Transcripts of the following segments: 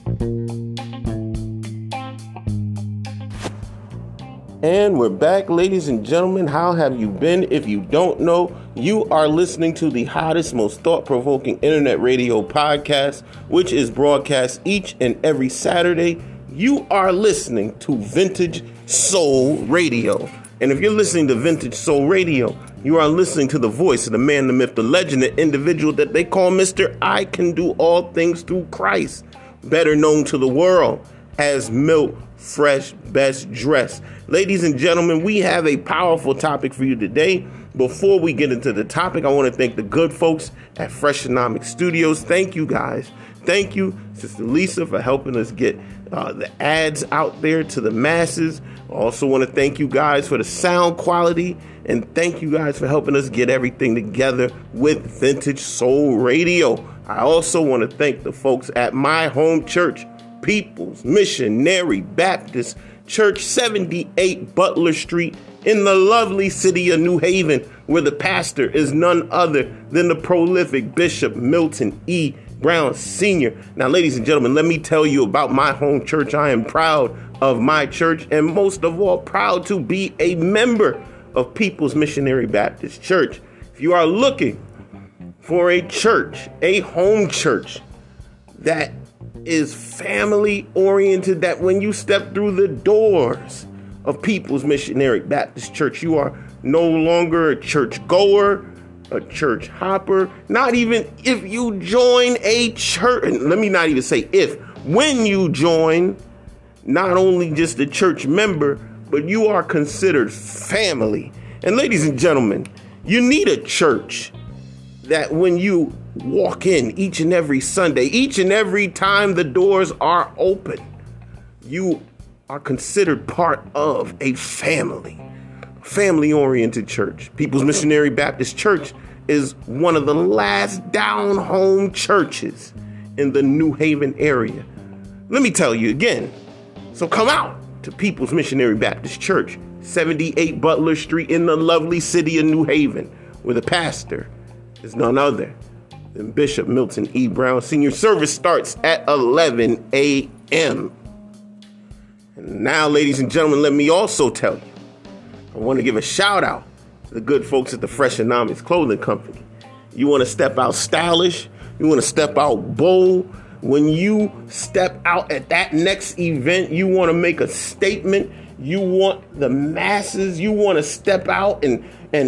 And we're back, ladies and gentlemen. How have you been? If you don't know, you are listening to the hottest, most thought-provoking internet radio podcast, which is broadcast each and every Saturday. You are listening to Vintage Soul Radio. And if you're listening to Vintage Soul Radio, you are listening to the voice of the man, the myth, the legend, the individual that they call Mr. I Can Do All Things Through Christ, better known to the world as Milt Fresh Best Dressed. Ladies and gentlemen, we have a powerful topic for you today. Before we get into the topic, I want to thank the good folks at Freshonomics Studios. Thank you, guys. Thank you, Sister Lisa, for helping us get the ads out there to the masses. I also want to thank you guys for the sound quality, and thank you guys for helping us get everything together with Vintage Soul Radio. I also want to thank the folks at my home church, People's Missionary Baptist Church, 78 Butler Street in the lovely city of New Haven, where the pastor is none other than the prolific Bishop Milton E. Brown Sr. Now, ladies and gentlemen, let me tell you about my home church. I am proud of my church, and most of all, proud to be a member of People's Missionary Baptist Church. If you are looking for a church, a home church that is family oriented, that when you step through the doors of People's Missionary Baptist Church, you are no longer a church goer, a church hopper, not even if you join a church. And let me not even say if, when you join, not only just a church member, but you are considered family. And ladies and gentlemen, you need a church that when you walk in each and every Sunday, each and every time the doors are open, you are considered part of a family-oriented church. People's Missionary Baptist Church is one of the last down-home churches in the New Haven area. Let me tell you again. So come out to People's Missionary Baptist Church, 78 Butler Street in the lovely city of New Haven, where the pastor is none other than Bishop Milton E. Brown Sr. Service starts at 11 a.m. And now, ladies and gentlemen, let me also tell you, I want to give a shout out to the good folks at the Freshonomics Clothing Company. You want to step out stylish, you want to step out bold. When you step out at that next event, you want to make a statement. You want the masses. You want to step out and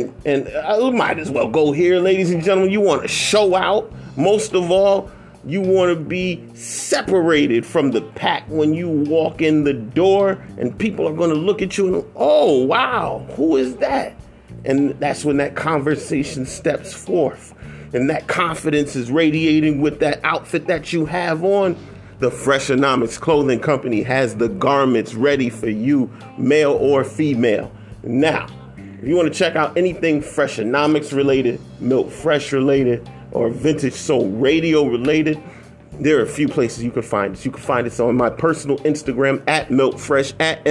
I might as well go here, ladies and gentlemen. You want to show out. Most of all, you want to be separated from the pack when you walk in the door, and people are going to look at you and, oh, wow, who is that? And that's when that conversation steps forth. And that confidence is radiating with that outfit that you have on. The Freshonomics Clothing Company has the garments ready for you, male or female. Now, if you want to check out anything Freshonomics related, Milt Fresh related, or Vintage Soul Radio related, there are a few places you can find us. You can find us on my personal Instagram at Milt Fresh, at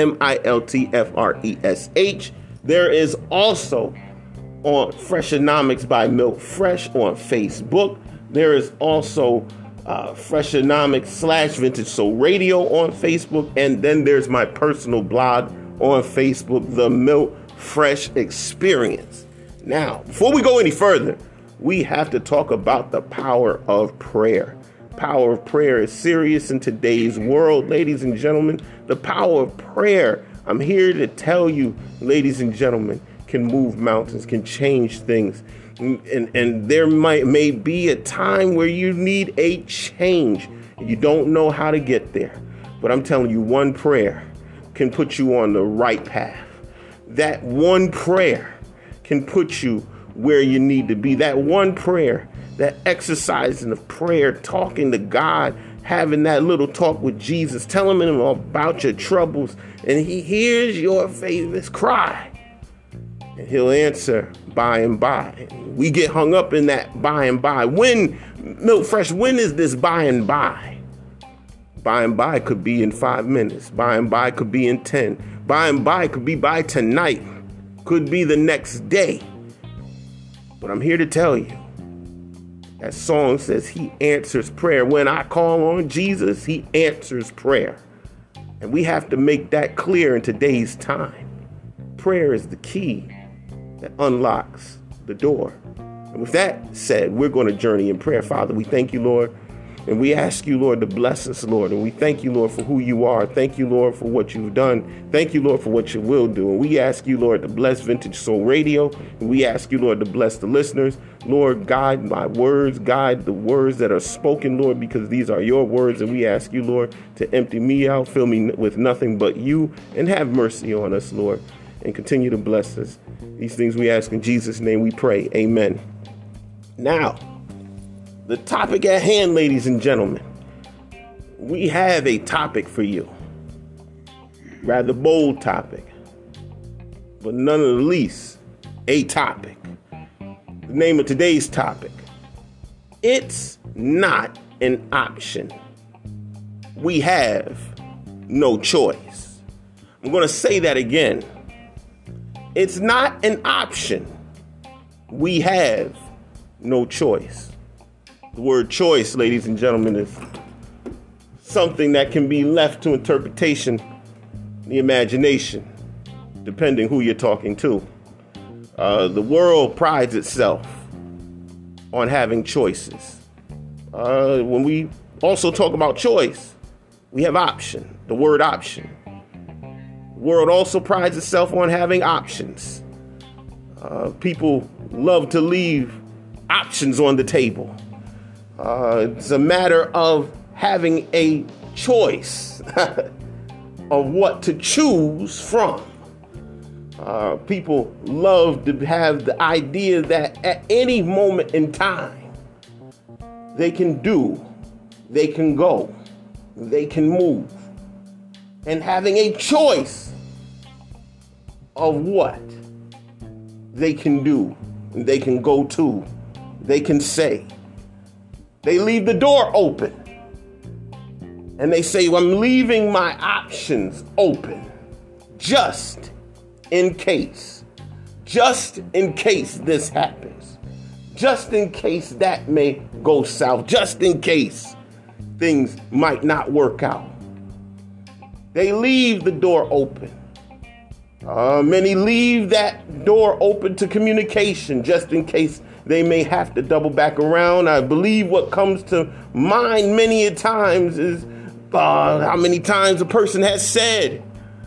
MILTFRESH. There is also on Freshonomics by Milt Fresh on Facebook. There is also Freshonomics / Vintage Soul Radio on Facebook. And then there's my personal blog on Facebook, The Milt Fresh Experience. Now, before we go any further, we have to talk about the power of prayer. Power of prayer is serious in today's world, ladies and gentlemen. The power of prayer, I'm here to tell you, ladies and gentlemen, can move mountains, can change things. And there may be a time where you need a change. You don't know how to get there. But I'm telling you, one prayer can put you on the right path. That one prayer can put you where you need to be. That one prayer, that exercising of prayer, talking to God, having that little talk with Jesus, telling him about your troubles, and he hears your favorite cry. And he'll answer by and by. We get hung up in that by and by. When, Milt Fresh, when is this by and by? By and by could be in 5 minutes. By and by could be in 10. By and by could be by tonight. Could be the next day. But I'm here to tell you, That song says he answers prayer. When I call on Jesus, he answers prayer. And we have to make that clear in today's time. Prayer is the key that unlocks the door. And with that said, we're going to journey in prayer. Father, we thank you, Lord. And we ask you, Lord, to bless us, Lord. And we thank you, Lord, for who you are. Thank you, Lord, for what you've done. Thank you, Lord, for what you will do. And we ask you, Lord, to bless Vintage Soul Radio. And we ask you, Lord, to bless the listeners. Lord, guide my words, guide the words that are spoken, Lord, because these are your words. And we ask you, Lord, to empty me out, fill me with nothing but you, and have mercy on us, Lord, and continue to bless us. These things we ask in Jesus' name we pray. Amen. Now, the topic at hand, ladies and gentlemen, we have a topic for you. Rather bold topic, but none of the least a topic. The name of today's topic, it's not an option. We have no choice. I'm going to say that again. It's not an option. We have no choice. The word choice, ladies and gentlemen, is something that can be left to interpretation, the imagination, depending who you're talking to. The world prides itself on having choices. When we also talk about choice, we have option, the word option. The world also prides itself on having options. People love to leave options on the table. It's a matter of having a choice of what to choose from. People love to have the idea that at any moment in time, they can do, they can go, they can move. And having a choice of what they can do, they can go to, they can say. They leave the door open. And they say, well, I'm leaving my options open just in case. Just in case this happens. Just in case that may go south. Just in case things might not work out. They leave the door open. Many leave that door open to communication just in case they may have to double back around. I believe what comes to mind many a times is how many times a person has said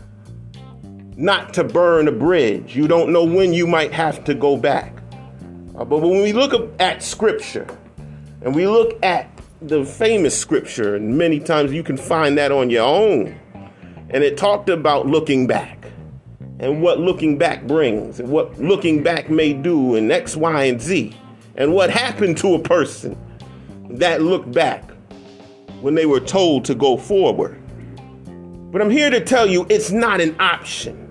not to burn a bridge. You don't know when you might have to go back. But when we look at scripture and we look at the famous scripture, and many times you can find that on your own, and it talked about looking back. And what looking back brings, and what looking back may do, and X, Y, and Z, and what happened to a person that looked back when they were told to go forward. But I'm here to tell you it's not an option.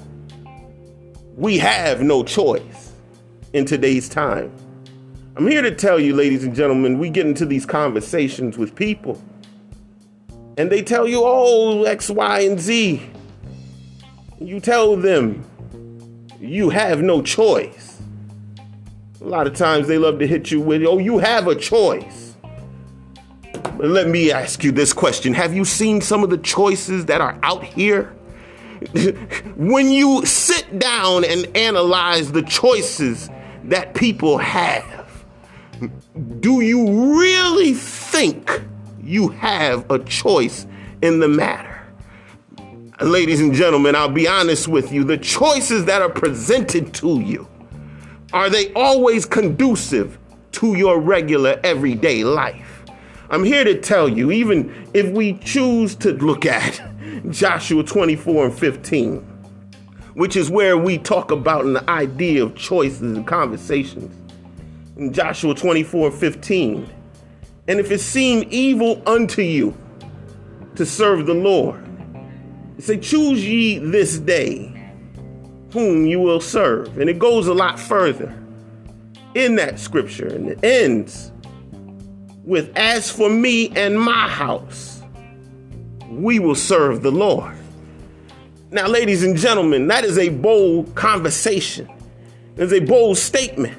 We have no choice in today's time. I'm here to tell you, ladies and gentlemen, we get into these conversations with people, and they tell you, oh, X, Y, and Z. You tell them you have no choice. A lot of times they love to hit you with, oh, you have a choice. But let me ask you this question. Have you seen some of the choices that are out here? When you sit down and analyze the choices that people have, do you really think you have a choice in the matter? Ladies and gentlemen, I'll be honest with you. The choices that are presented to you, are they always conducive to your regular everyday life? I'm here to tell you, even if we choose to look at Joshua 24:15, which is where we talk about an idea of choices and conversations. In Joshua 24:15, and if it seem evil unto you to serve the Lord, say, choose ye this day whom you will serve. And it goes a lot further in that scripture. And it ends with, as for me and my house, we will serve the Lord. Now, ladies and gentlemen, that is a bold conversation. It's a bold statement.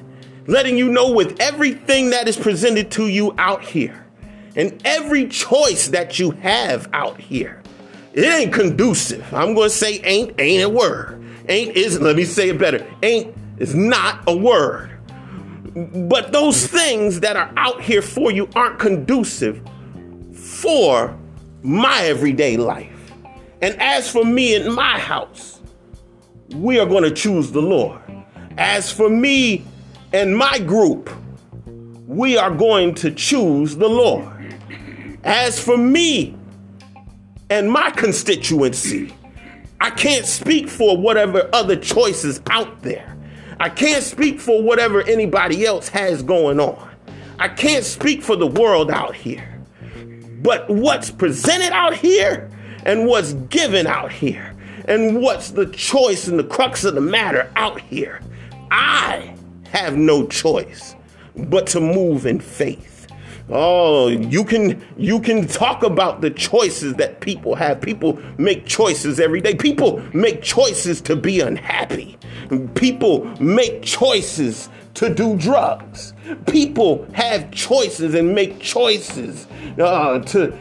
letting you know with everything that is presented to you out here and every choice that you have out here, it ain't conducive. I'm going to say ain't a word. Ain't is, let me say it better. Ain't is not a word. But those things that are out here for you aren't conducive for my everyday life. And as for me and my house, we are going to choose the Lord. As for me and my group, we are going to choose the Lord. As for me and my constituency, I can't speak for whatever other choices out there. I can't speak for whatever anybody else has going on. I can't speak for the world out here. But what's presented out here and what's given out here and what's the choice and the crux of the matter out here, I have no choice but to move in faith. Oh, you can talk about the choices that people have. People make choices every day. People make choices to be unhappy. People make choices to do drugs. People have choices and make choices to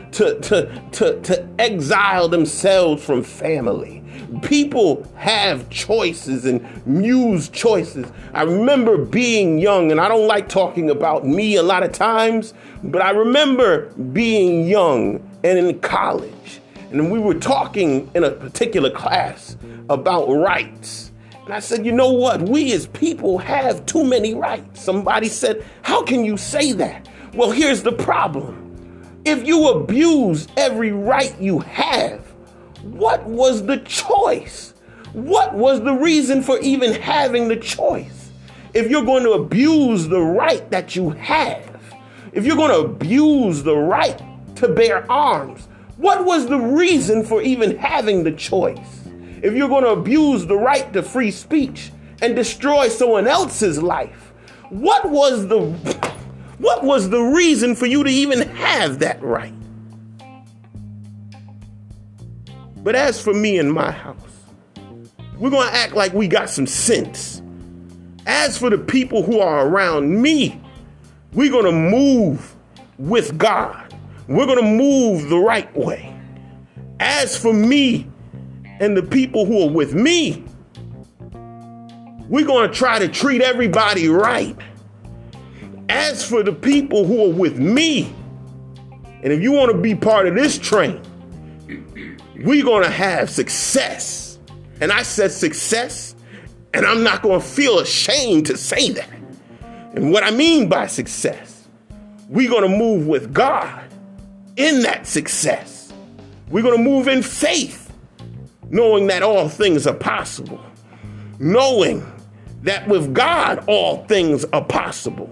exile themselves from family. People have choices and use choices. I remember being young, and I don't like talking about me a lot of times, but I remember being young and in college, and we were talking in a particular class about rights. And I said, you know what? We as people have too many rights. Somebody said, how can you say that? Well, here's the problem. If you abuse every right you have, what was the choice? What was the reason for even having the choice? If you're going to abuse the right that you have, if you're going to abuse the right to bear arms, what was the reason for even having the choice? If you're going to abuse the right to free speech and destroy someone else's life, what was the reason for you to even have that right? But as for me and my house, we're going to act like we got some sense. As for the people who are around me, we're going to move with God. We're going to move the right way. As for me and the people who are with me, we're going to try to treat everybody right. As for the people who are with me, and if you want to be part of this train, we're going to have success. And I said success, and I'm not going to feel ashamed to say that. And what I mean by success, we're going to move with God in that success. We're going to move in faith, knowing that all things are possible. Knowing that with God, all things are possible.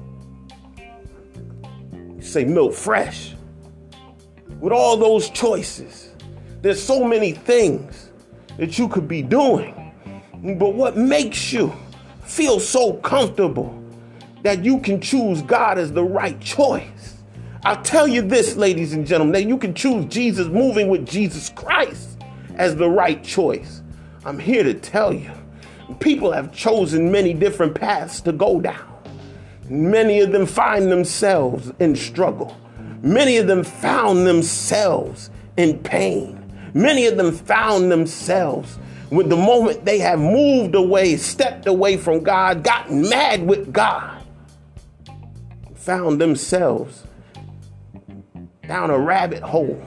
You say milk fresh. With all those choices, there's so many things that you could be doing. But what makes you feel so comfortable that you can choose God as the right choice? I'll tell you this, ladies and gentlemen, that you can choose Jesus, moving with Jesus Christ, as the right choice. I'm here to tell you, people have chosen many different paths to go down. Many of them find themselves in struggle. Many of them found themselves in pain. Many of them found themselves with the moment they have moved away, stepped away from God, gotten mad with God, found themselves down a rabbit hole,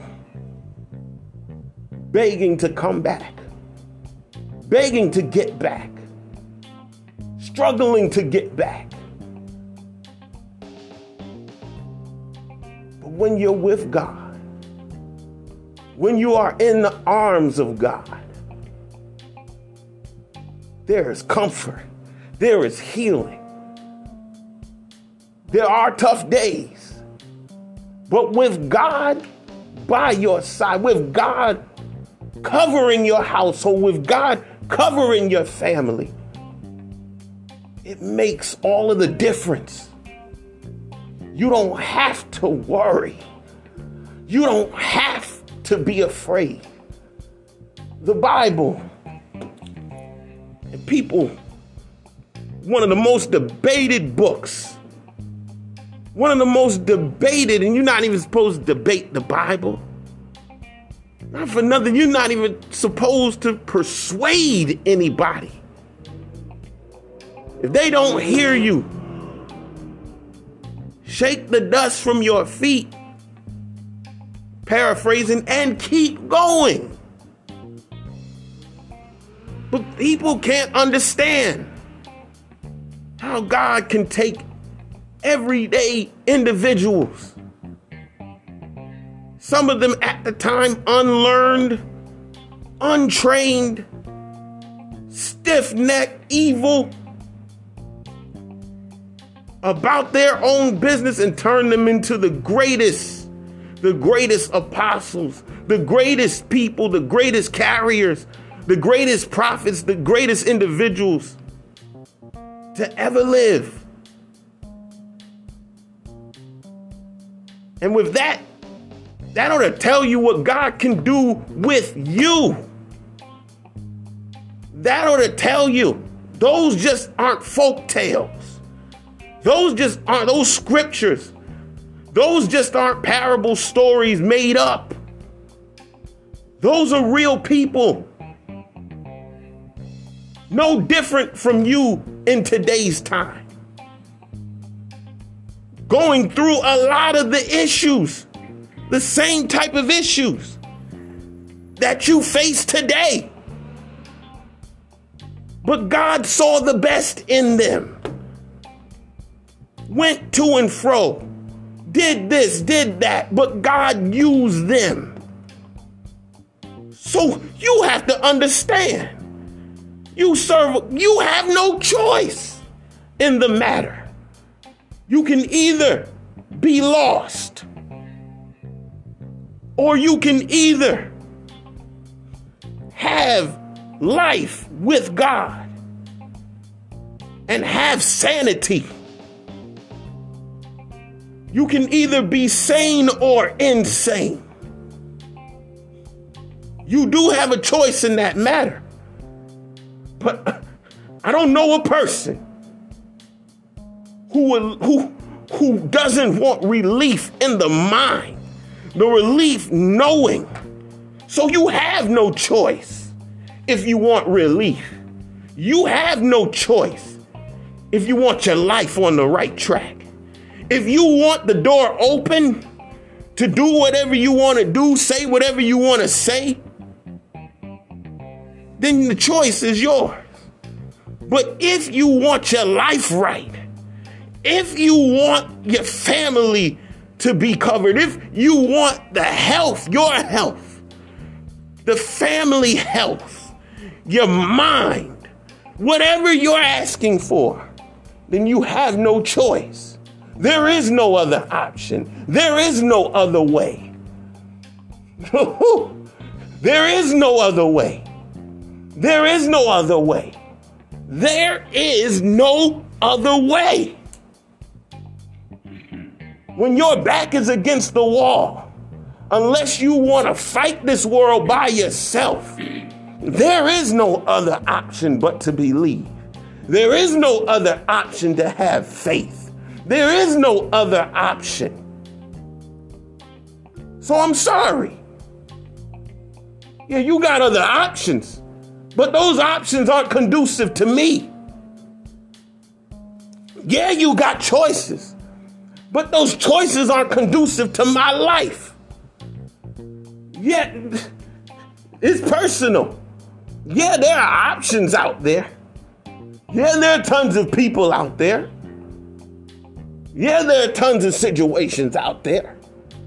begging to come back, begging to get back, struggling to get back. But when you're with God, when you are in the arms of God, there is comfort. There is healing. There are tough days. But with God by your side, with God covering your household, with God covering your family, it makes all of the difference. You don't have to worry. You don't have to be afraid. The Bible, and people one of the most debated books. One of the most debated, and you're not even supposed to debate the Bible. Not for nothing, you're not even supposed to persuade anybody. If they don't hear you, shake the dust from your feet, paraphrasing, and keep going. But people can't understand how God can take everyday individuals, some of them at the time unlearned, untrained, stiff-necked, evil, about their own business, and turn them into the greatest apostles, the greatest people, the greatest carriers, the greatest prophets, the greatest individuals to ever live. And with that ought to tell you what God can do with you. That ought to tell you those just aren't folk tales. Those just aren't those scriptures. Those just aren't parable stories made up. Those are real people. No different from you in today's time. Going through a lot of the issues, the same type of issues that you face today. But God saw the best in them. Went to and fro, did this, did that, but God used them. So you have to understand, you have no choice in the matter. You can either be lost, or you can either have life with God and have sanity. You can either be sane or insane. You do have a choice in that matter. But I don't know a person who doesn't want relief in the mind, the relief knowing. So you have no choice if you want relief. You have no choice if you want your life on the right track. If you want the door open to do whatever you want to do, say whatever you want to say, then the choice is yours. But if you want your life right, if you want your family to be covered, if you want the health, your health, the family health, your mind, whatever you're asking for, then you have no choice. There is no other option. There is no other way. There is no other way. There is no other way. There is no other way. When your back is against the wall, unless you want to fight this world by yourself, there is no other option but to believe. There is no other option to have faith. There is no other option. So I'm sorry. Yeah, you got other options, but those options aren't conducive to me. Yeah, you got choices, but those choices aren't conducive to my life. Yeah, it's personal. Yeah, there are options out there. Yeah, there are tons of people out there. Yeah, there are tons of situations out there.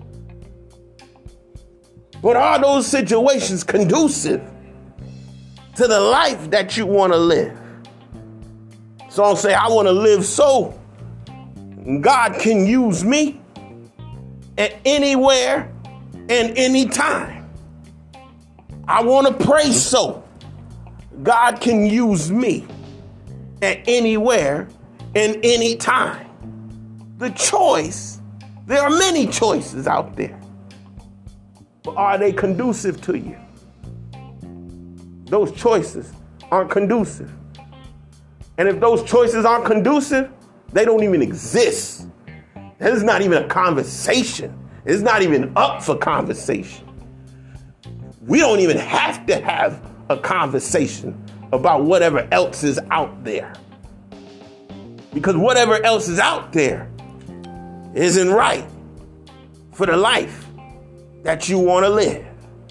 But are those situations conducive to the life that you want to live? So I'll say, I want to live so God can use me at anywhere and anytime. I want to pray so God can use me at anywhere and anytime. The choice, there are many choices out there, but are they conducive to you? Those choices aren't conducive. And if those choices aren't conducive, they don't even exist. It's not even a conversation. It's not even up for conversation. We don't even have to have a conversation about whatever else is out there. Because whatever else is out there isn't right for the life that you want to live.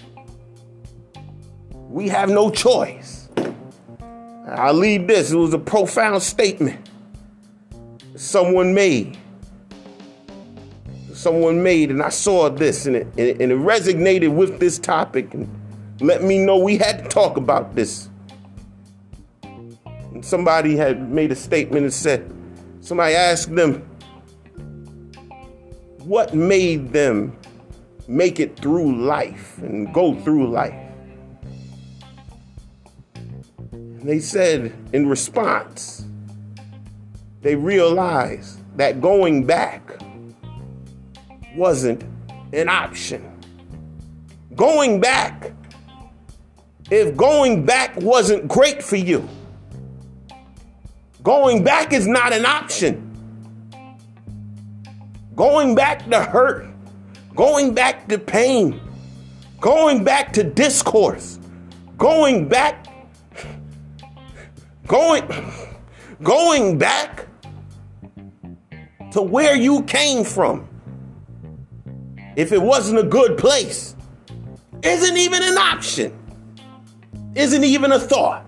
We have no choice. I'll leave this. It was a profound statement someone made, and I saw this, and it resonated with this topic and let me know we had to talk about this. And somebody had made a statement and said, somebody asked them, what made them make it through life and go through life? And they said in response, they realized that going back wasn't an option. Going back, if going back wasn't great for you, going back is not an option. Going back to hurt, going back to pain, going back to discourse, going back to where you came from, if it wasn't a good place, isn't even an option, isn't even a thought.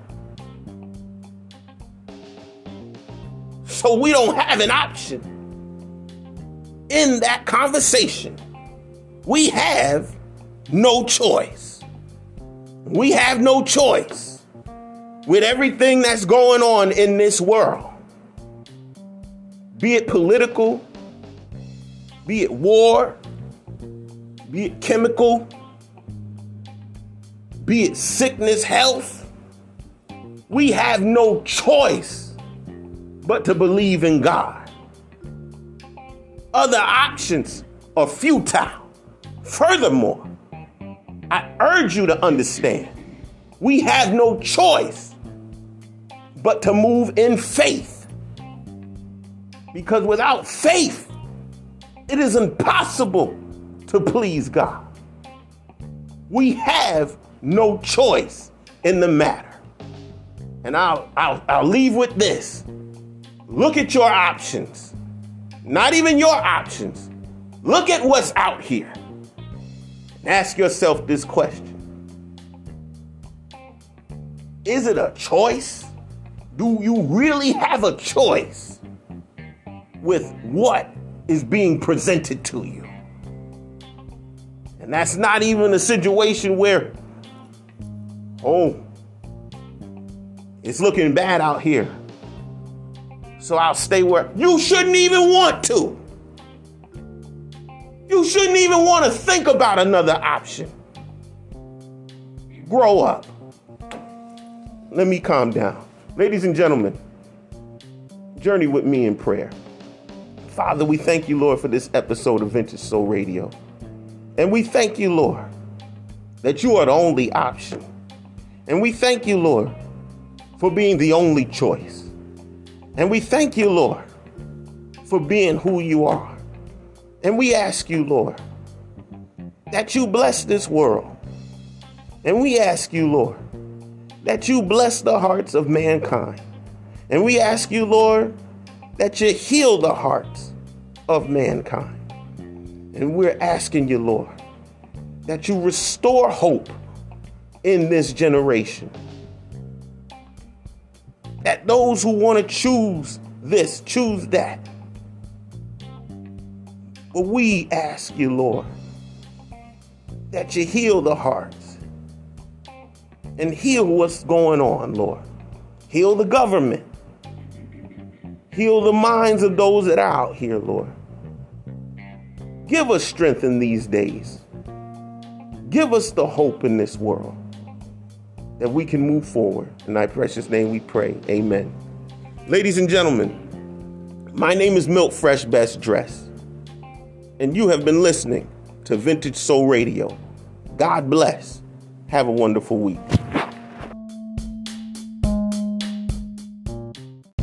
So we don't have an option in that conversation. We have no choice. We have no choice with everything that's going on in this world. Be it political, be it war, be it chemical, be it sickness, health. We have no choice but to believe in God. Other options are futile. Furthermore, I urge you to understand, we have no choice but to move in faith. Because without faith, it is impossible to please God. We have no choice in the matter. And I'll leave with this. Look at your options. Not even your options. Look at what's out here. And ask yourself this question. Is it a choice? Do you really have a choice with what is being presented to you? And that's not even a situation where, it's looking bad out here, so I'll stay where. You shouldn't even want to. You shouldn't even want to think about another option. Grow up. Let me calm down. Ladies and gentlemen, journey with me in prayer. Father, we thank you, Lord, for this episode of Vintage Soul Radio. And we thank you, Lord, that you are the only option. And we thank you, Lord, for being the only choice. And we thank you, Lord, for being who you are. And we ask you, Lord, that you bless this world. And we ask you, Lord, that you bless the hearts of mankind. And we ask you, Lord, that you heal the hearts of mankind. And we're asking you, Lord, that you restore hope in this generation. That those who want to choose this, choose that. But we ask you, Lord, that you heal the hearts and heal what's going on, Lord. Heal the government. Heal the minds of those that are out here, Lord. Give us strength in these days. Give us the hope in this world that we can move forward. In thy precious name we pray. Amen. Ladies and gentlemen, my name is Milt Fresh Best Dress, and you have been listening to Vintage Soul Radio. God bless. Have a wonderful week.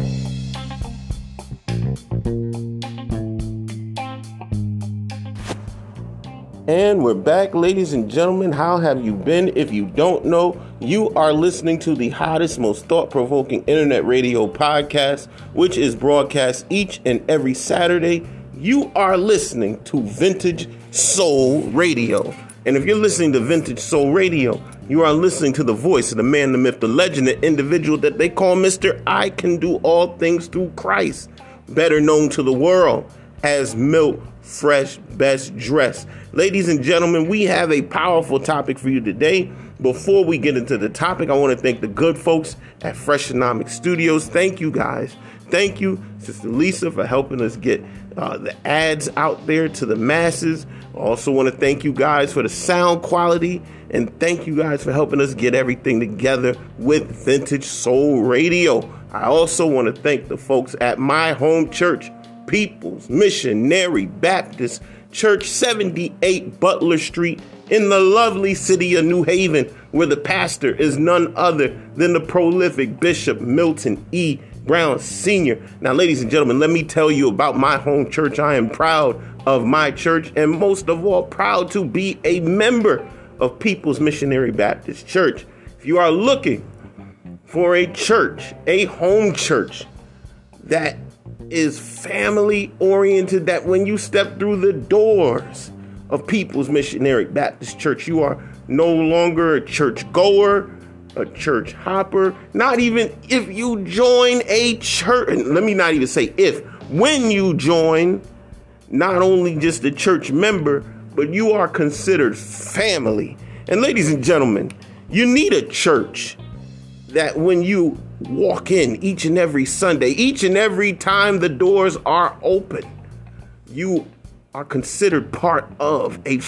And we're back, ladies and gentlemen. How have you been? If you don't know, you are listening to the hottest, most thought-provoking internet radio podcast, which is broadcast each and every Saturday. You are listening to Vintage Soul Radio. And if you're listening to Vintage Soul Radio, you are listening to the voice of the man, the myth, the legend, the individual that they call Mr. I Can Do All Things Through Christ, better known to the world as Milt Fresh Best Dressed. Ladies and gentlemen, we have a powerful topic for you today. Before we get into the topic, I want to thank the good folks at Freshonomics Studios. Thank you, guys. Thank you, Sister Lisa, for helping us get the ads out there to the masses. I also want to thank you guys for the sound quality, and thank you guys for helping us get everything together with Vintage Soul Radio. I also want to thank the folks at my home church, People's Missionary Baptist Church, 78 Butler Street in the lovely city of New Haven, where the pastor is none other than the prolific Bishop Milton E. Brown Sr. Now, ladies and gentlemen, let me tell you about my home church. I am proud of my church, and most of all, proud to be a member of People's Missionary Baptist Church. If you are looking for a church, a home church that is family oriented, that when you step through the doors of People's Missionary Baptist Church, you are no longer a church goer, a church hopper, not even if you join a church. Let me not even say if. When you join, not only just a church member, but you are considered family. And ladies and gentlemen, you need a church that when you walk in each and every Sunday, each and every time the doors are open, you are considered part of a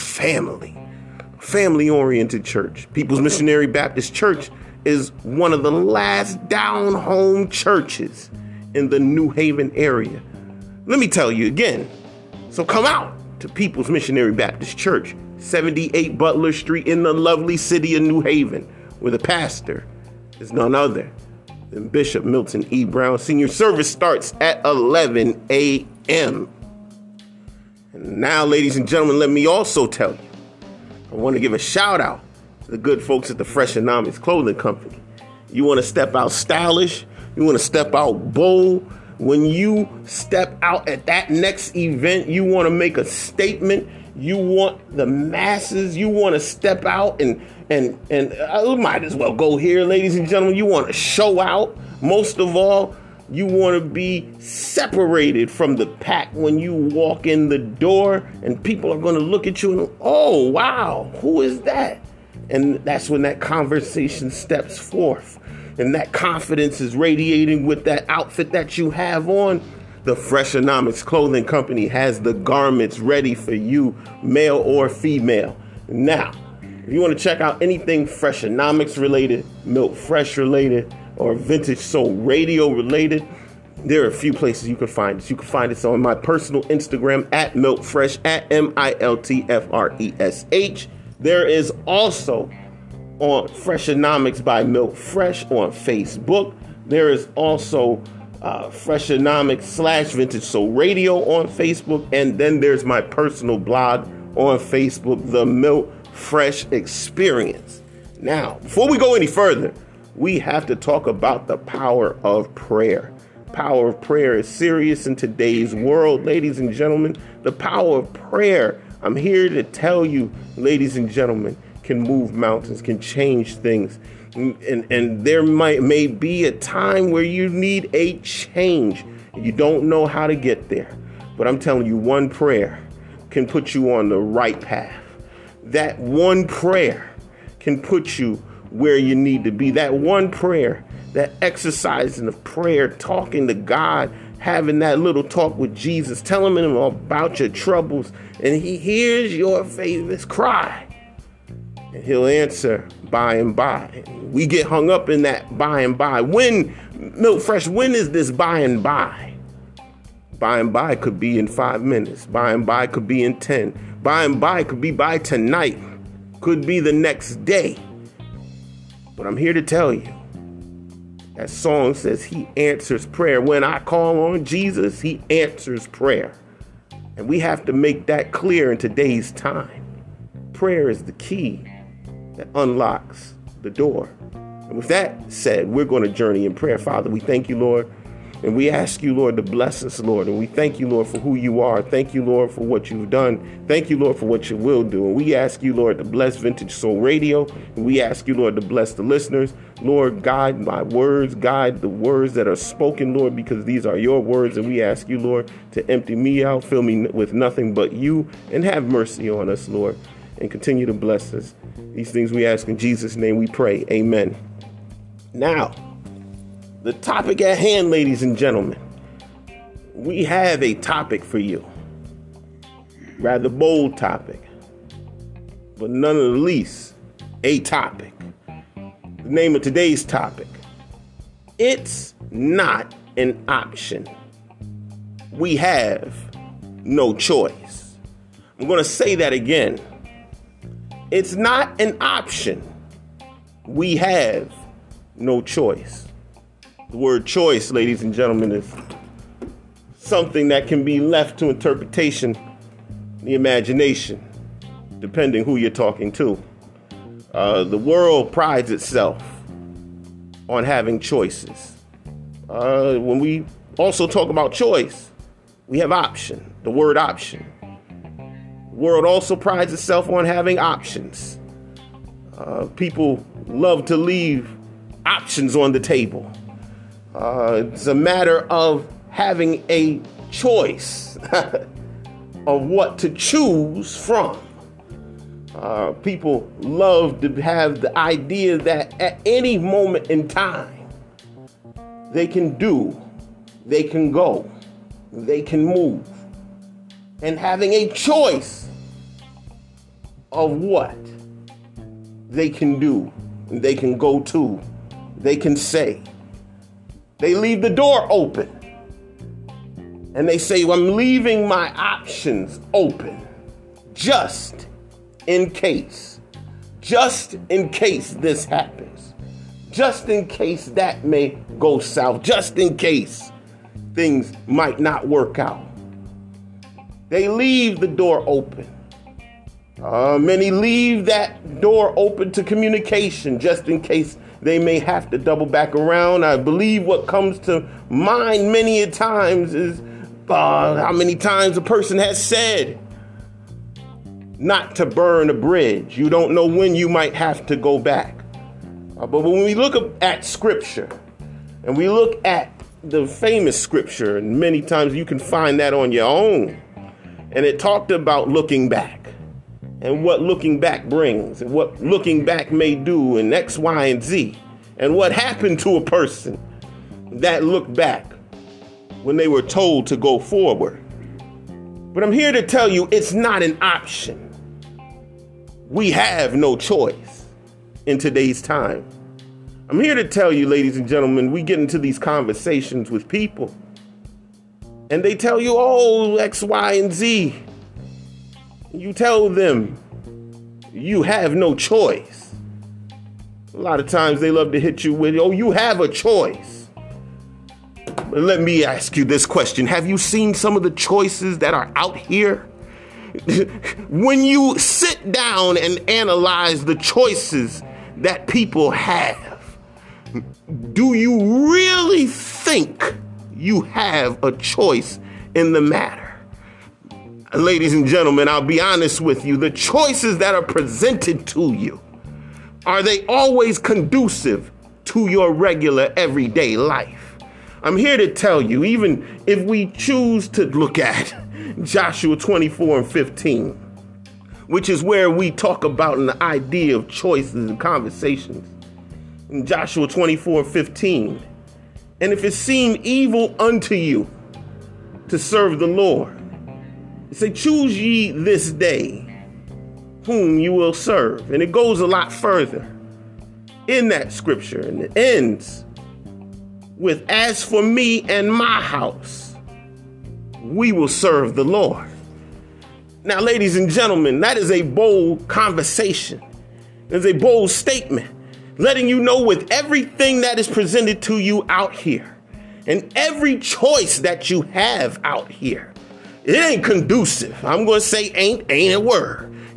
family-oriented church. People's Missionary Baptist Church is one of the last down-home churches in the New Haven area. Let me tell you again. So come out to People's Missionary Baptist Church, 78 Butler Street in the lovely city of New Haven, where the pastor is none other than Bishop Milton E. Brown Sr. Service starts at 11 a.m. And now, ladies and gentlemen, let me also tell you, I want to give a shout out to the good folks at the Freshonomics Clothing Company. You want to step out stylish, you want to step out bold. When you step out at that next event, you want to make a statement. You want the masses. You want to step out and I might as well go here, ladies and gentlemen. You want to show out. Most of all, you want to be separated from the pack when you walk in the door, and people are going to look at you and, oh, wow, who is that? And that's when that conversation steps forth. And that confidence is radiating with that outfit that you have on. The Freshonomics Clothing Company has the garments ready for you, male or female. Now, if you want to check out anything Freshonomics related, Milt Fresh related, or Vintage Soul Radio related, there are a few places you can find us. You can find us on my personal Instagram at Milt Fresh, at MILTFRESH. There is also on Freshonomics by Milt Fresh on Facebook. There is also Freshonomics / Vintage Soul Radio on Facebook. And then there's my personal blog on Facebook, The Milt Fresh Experience. Now, before we go any further, we have to talk about the power of prayer. Power of prayer is serious in today's world, ladies and gentlemen. The power of prayer, I'm here to tell you, ladies and gentlemen, can move mountains, can change things. And there may be a time where you need a change. You don't know how to get there. But I'm telling you, one prayer can put you on the right path. That one prayer can put you where you need to be. That one prayer, that exercising of prayer, talking to God, having that little talk with Jesus, telling him about your troubles, and he hears your favorite cry. And he'll answer by and by. We get hung up in that by and by. When, Milt Fresh, when is this by and by? By and by could be in 5 minutes. By and by could be in 10. By and by could be by tonight. Could be the next day. But I'm here to tell you, that song says he answers prayer. When I call on Jesus, he answers prayer. And we have to make that clear in today's time. prayer is the key that unlocks the door. And with that said, we're going to journey in prayer. Father, we thank you, Lord. And we ask you, Lord, to bless us, Lord. And we thank you, Lord, for who you are. Thank you, Lord, for what you've done. Thank you, Lord, for what you will do. And we ask you, Lord, to bless Vintage Soul Radio. And we ask you, Lord, to bless the listeners. Lord, guide my words, guide the words that are spoken, Lord, because these are your words. And we ask you, Lord, to empty me out, fill me with nothing but you, and have mercy on us, Lord, and continue to bless us. These things we ask in Jesus' name we pray. Amen. Now, the topic at hand, ladies and gentlemen, we have a topic for you. Rather bold topic, but none of the least a topic. The name of today's topic, it's not an option. We have no choice. I'm going to say that again. It's not an option. We have no choice. The word choice, ladies and gentlemen, is something that can be left to interpretation, the imagination, depending who you're talking to. The world prides itself on having choices. When we also talk about choice, we have option, the word option. The world also prides itself on having options. People love to leave options on the table. It's a matter of having a choice of what to choose from. People love to have the idea that at any moment in time, they can do, they can go, they can move. And having a choice of what they can do, they can go to, they can say. They leave the door open. And they say, well, I'm leaving my options open just in case. Just in case this happens. Just in case that may go south. Just in case things might not work out. They leave the door open. Many leave that door open to communication just in case they may have to double back around. I believe what comes to mind many a times is how many times a person has said not to burn a bridge. You don't know when you might have to go back. But when we look at scripture and we look at the famous scripture, and many times you can find that on your own, and it talked about looking back. And what looking back brings, and what looking back may do, and X, Y, and Z. And what happened to a person that looked back when they were told to go forward. But I'm here to tell you it's not an option. We have no choice in today's time. I'm here to tell you, ladies and gentlemen, we get into these conversations with people, and they tell you, oh, X, Y, and Z. You tell them you have no choice. A lot of times they love to hit you with, oh, you have a choice. But let me ask you this question. Have you seen some of the choices that are out here? When you sit down and analyze the choices that people have, do you really think you have a choice in the matter? Ladies and gentlemen, I'll be honest with you. The choices that are presented to you, are they always conducive to your regular everyday life? I'm here to tell you, even if we choose to look at Joshua 24:15, which is where we talk about an idea of choices and conversations. In Joshua 24:15, and if it seem evil unto you to serve the Lord, say, choose ye this day whom you will serve. And it goes a lot further in that scripture. And it ends with, as for me and my house, we will serve the Lord. Now, ladies and gentlemen, that is a bold conversation. It's a bold statement, letting you know with everything that is presented to you out here and every choice that you have out here, it ain't conducive. I'm going to say ain't a word.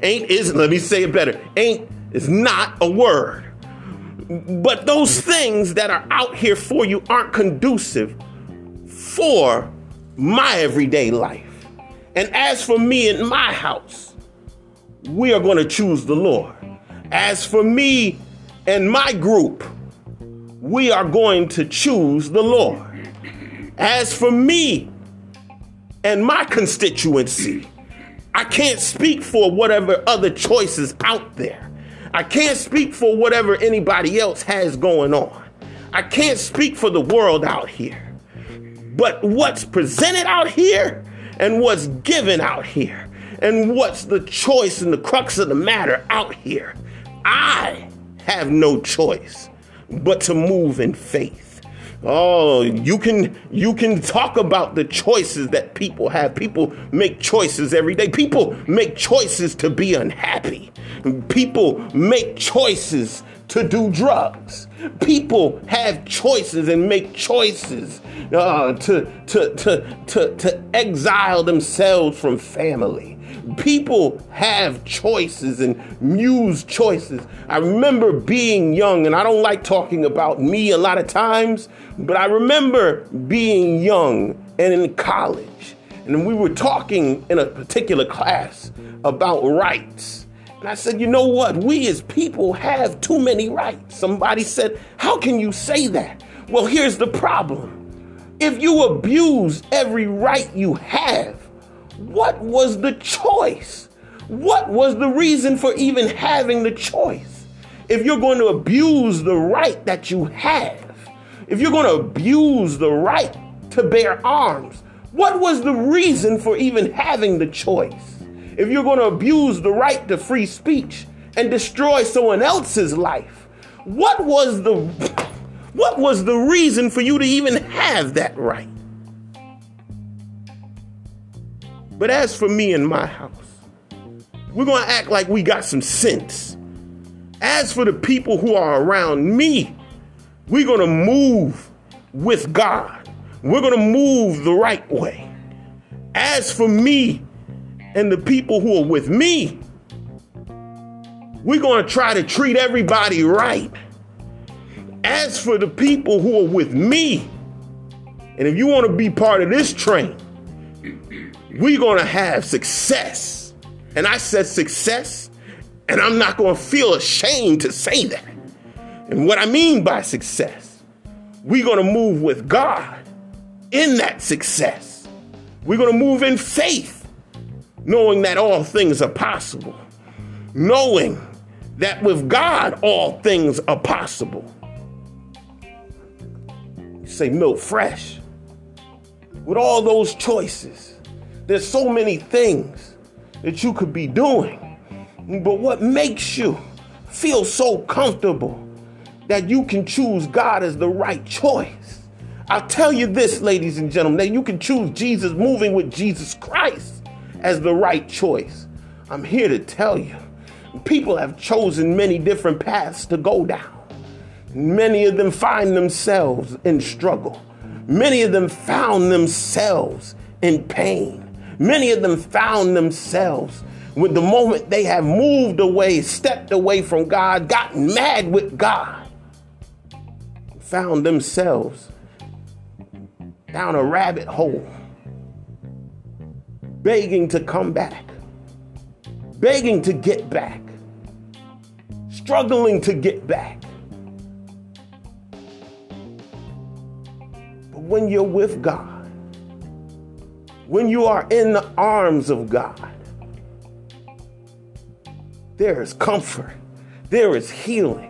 Ain't is, let me say it better. Ain't is not a word. But those things that are out here for you aren't conducive for my everyday life. And as for me and my house, we are going to choose the Lord. As for me and my group, we are going to choose the Lord. As for me and my constituency, I can't speak for whatever other choices out there. I can't speak for whatever anybody else has going on. I can't speak for the world out here. But what's presented out here and what's given out here and what's the choice and the crux of the matter out here, I have no choice but to move in faith. Oh, you can talk about the choices that people have. People make choices every day. People make choices to be unhappy. People make choices to do drugs. People have choices and make choices to exile themselves from family. People have choices and use choices. I remember being young, and I don't like talking about me a lot of times, but I remember being young and in college, and we were talking in a particular class about rights. And I said, you know what? We as people have too many rights. Somebody said, how can you say that? Well, here's the problem. If you abuse every right you have, what was the choice? What was the reason for even having the choice? If you're going to abuse the right that you have, if you're going to abuse the right to bear arms, what was the reason for even having the choice? If you're going to abuse the right to free speech and destroy someone else's life, what was the reason for you to even have that right? But as for me and my house, we're going to act like we got some sense. As for the people who are around me, we're going to move with God. We're going to move the right way. As for me and the people who are with me, we're going to try to treat everybody right. As for the people who are with me, and if you want to be part of this train, we're going to have success. And I said success, and I'm not going to feel ashamed to say that. And what I mean by success, we're going to move with God in that success. We're going to move in faith, knowing that all things are possible. Knowing that with God, all things are possible. You say, Milt Fresh, with all those choices, there's so many things that you could be doing. But what makes you feel so comfortable that you can choose God as the right choice? I'll tell you this, ladies and gentlemen, that you can choose Jesus, moving with Jesus Christ, as the right choice. I'm here to tell you, people have chosen many different paths to go down. Many of them find themselves in struggle. Many of them found themselves in pain. Many of them found themselves with the moment they have moved away, stepped away from God, gotten mad with God, found themselves down a rabbit hole, begging to come back, begging to get back, struggling to get back. But when you're with God, when you are in the arms of God, there is comfort, there is healing.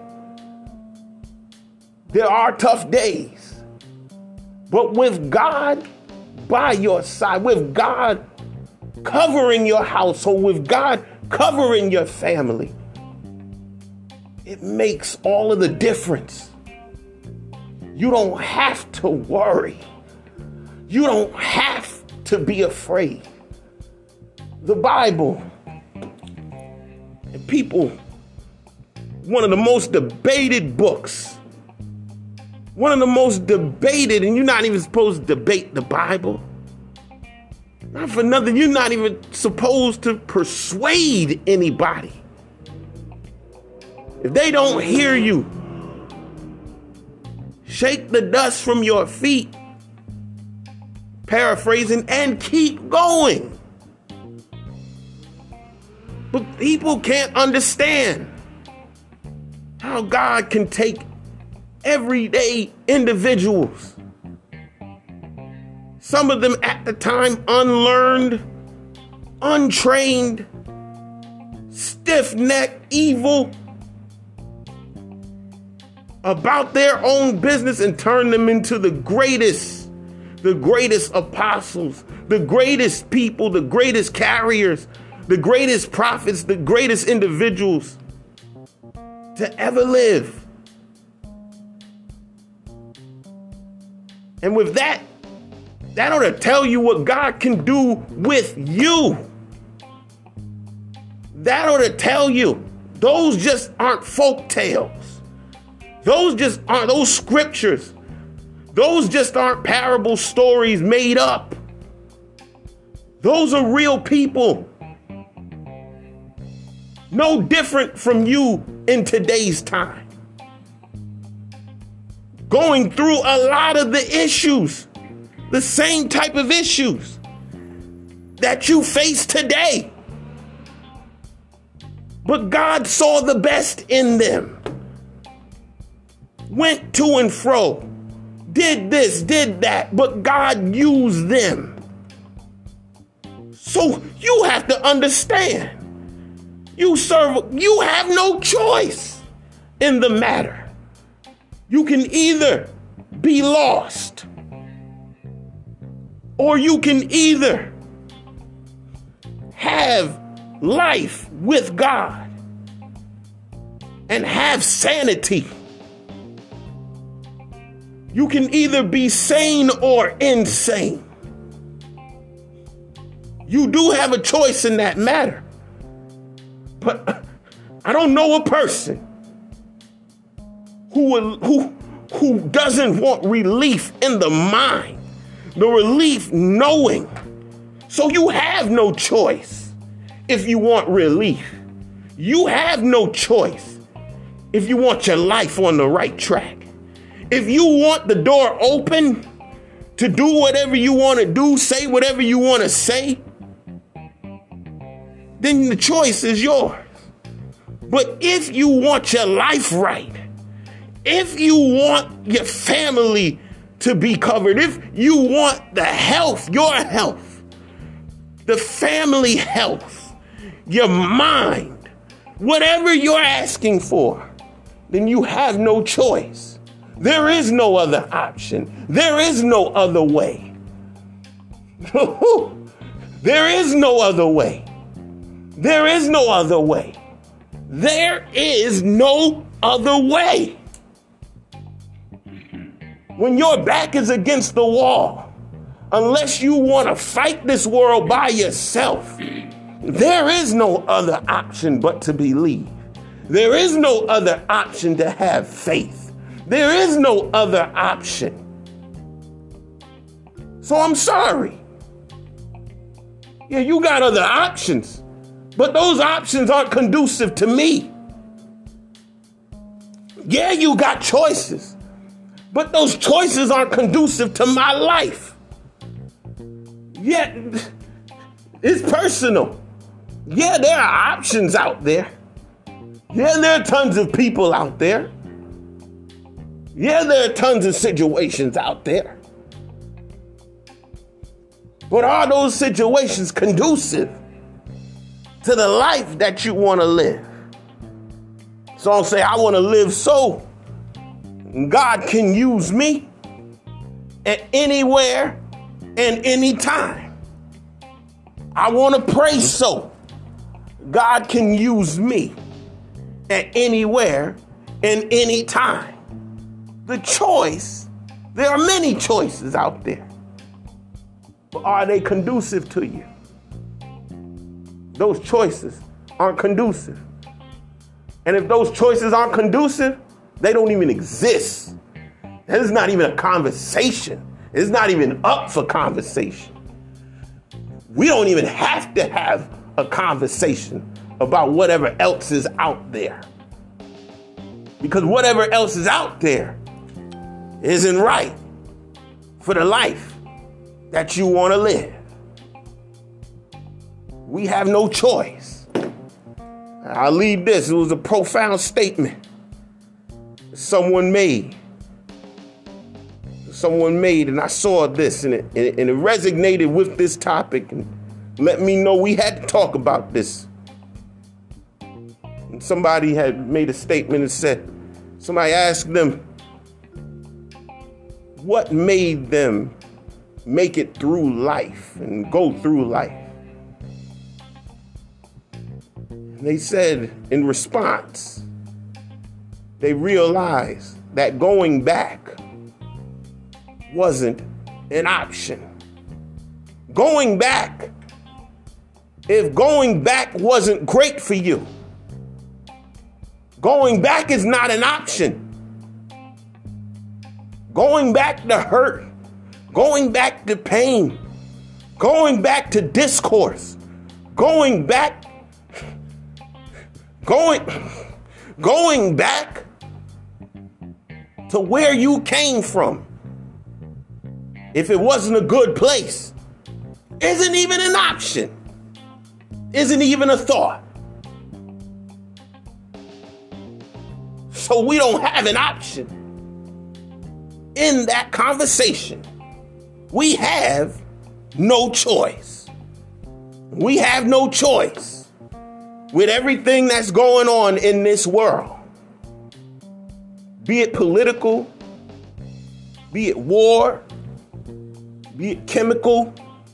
There are tough days, but with God by your side, with God covering your household, with God covering your family, it makes all of the difference. You don't have to worry. You don't have to be afraid. The Bible, and people, one of the most debated books, one of the most debated, and you're not even supposed to debate the Bible. Not for nothing, you're not even supposed to persuade anybody. If they don't hear you, shake the dust from your feet, paraphrasing, and keep going. But people can't understand how God can take everyday individuals, some of them at the time unlearned, untrained, stiff-necked, evil, about their own business, and turn them into the greatest apostles, the greatest people, the greatest carriers, the greatest prophets, the greatest individuals to ever live. And with that ought to tell you what God can do with you. That ought to tell you those just aren't folk tales. Those just aren't those scriptures. Those just aren't parable stories made up. Those are real people. No different from you in today's time. Going through a lot of the issues, the same type of issues that you face today. But God saw the best in them. Went to and fro, did this, did that, but God used them. So you have to understand, you have no choice in the matter. You can either be lost, or you can either have life with God and have sanity. You can either be sane or insane. You do have a choice in that matter. But I don't know a person who doesn't want relief in the mind, the relief knowing. So you have no choice if you want relief. You have no choice if you want your life on the right track. If you want the door open to do whatever you want to do, say whatever you want to say, then the choice is yours. But if you want your life right, if you want your family to be covered, if you want the health, your health, the family health, your mind, whatever you're asking for, then you have no choice. There is no other option. There is no other way. There is no other way. There is no other way. There is no other way. When your back is against the wall, unless you want to fight this world by yourself, there is no other option but to believe. There is no other option to have faith. There is no other option. So I'm sorry. Yeah, you got other options, but those options aren't conducive to me. Yeah, you got choices, but those choices aren't conducive to my life. Yeah, it's personal. Yeah, there are options out there. Yeah, there are tons of people out there. Yeah, there are tons of situations out there. But are those situations conducive to the life that you want to live? So I'll say, I want to live so God can use me at anywhere and anytime. I want to pray so God can use me at anywhere and anytime. The choice, there are many choices out there, but are they conducive to you? Those choices aren't conducive. And if those choices aren't conducive, they don't even exist. It's not even a conversation. It's not even up for conversation. we don't even have to have a conversation about whatever else is out there. Because whatever else is out there isn't right for the life that you want to live. We have no choice. I'll leave this. It was a profound statement someone made, and I saw this, and it resonated with this topic and let me know we had to talk about this. And somebody had made a statement and said, somebody asked them, what made them make it through life and go through life? And they said in response, they realized that going back wasn't an option. Going back, if going back wasn't great for you, going back is not an option. Going back to hurt, going back to pain, going back to discourse, going back to where you came from, if it wasn't a good place, isn't even an option, isn't even a thought. So we don't have an option in that conversation. We have no choice. We have no choice with everything that's going on in this world. Be it political, be it war, be it chemical,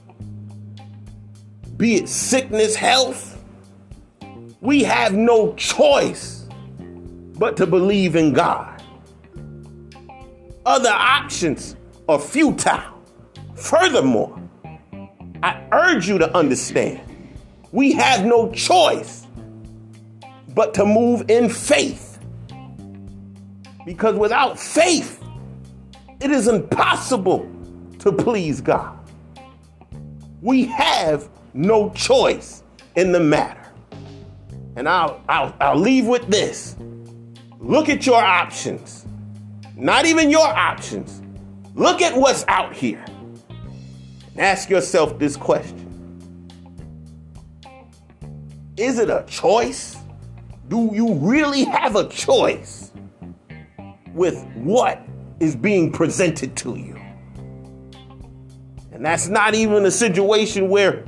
be it sickness, health. We have no choice but to believe in God. Other options are futile. Furthermore, I urge you to understand, we have no choice but to move in faith. Because without faith, it is impossible to please God. We have no choice in the matter. And I'll leave with this. Look at your options. Not even your options. Look at what's out here. Ask yourself this question. Is it a choice? Do you really have a choice with what is being presented to you? And that's not even a situation where,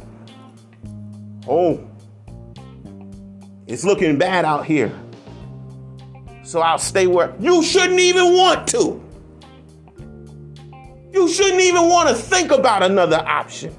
it's looking bad out here, so I'll stay where. You shouldn't even want to. You shouldn't even want to think about another option.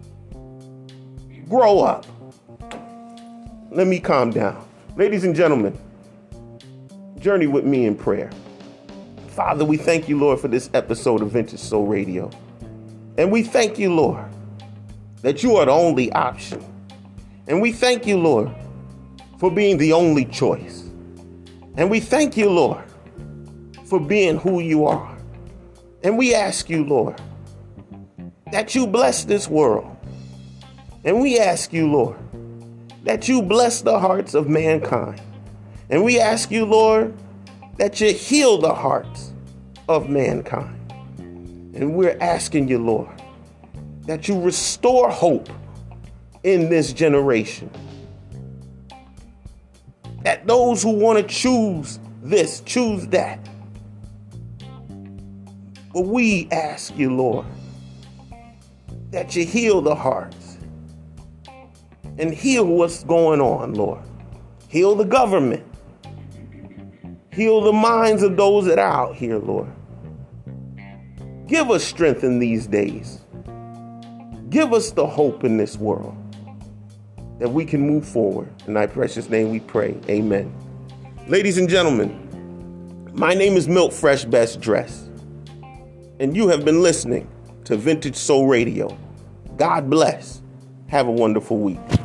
Grow up. Let me calm down. Ladies and gentlemen, journey with me in prayer. Father, we thank you, Lord, for this episode of Vintage Soul Radio. And we thank you, Lord, that you are the only option. And we thank you, Lord, for being the only choice. And we thank you, Lord, for being who you are. And we ask you, Lord, that you bless this world. And we ask you, Lord, that you bless the hearts of mankind. And we ask you, Lord, that you heal the hearts of mankind. And we're asking you, Lord, that you restore hope in this generation. That those who want to choose this, choose that. But we ask you, Lord, that you heal the hearts and heal what's going on, Lord. Heal the government. Heal the minds of those that are out here, Lord. Give us strength in these days. Give us the hope in this world that we can move forward. In thy precious name we pray. Amen. Ladies and gentlemen, my name is Milk Fresh Best Dress, and you have been listening to Vintage Soul Radio. God bless. Have a wonderful week.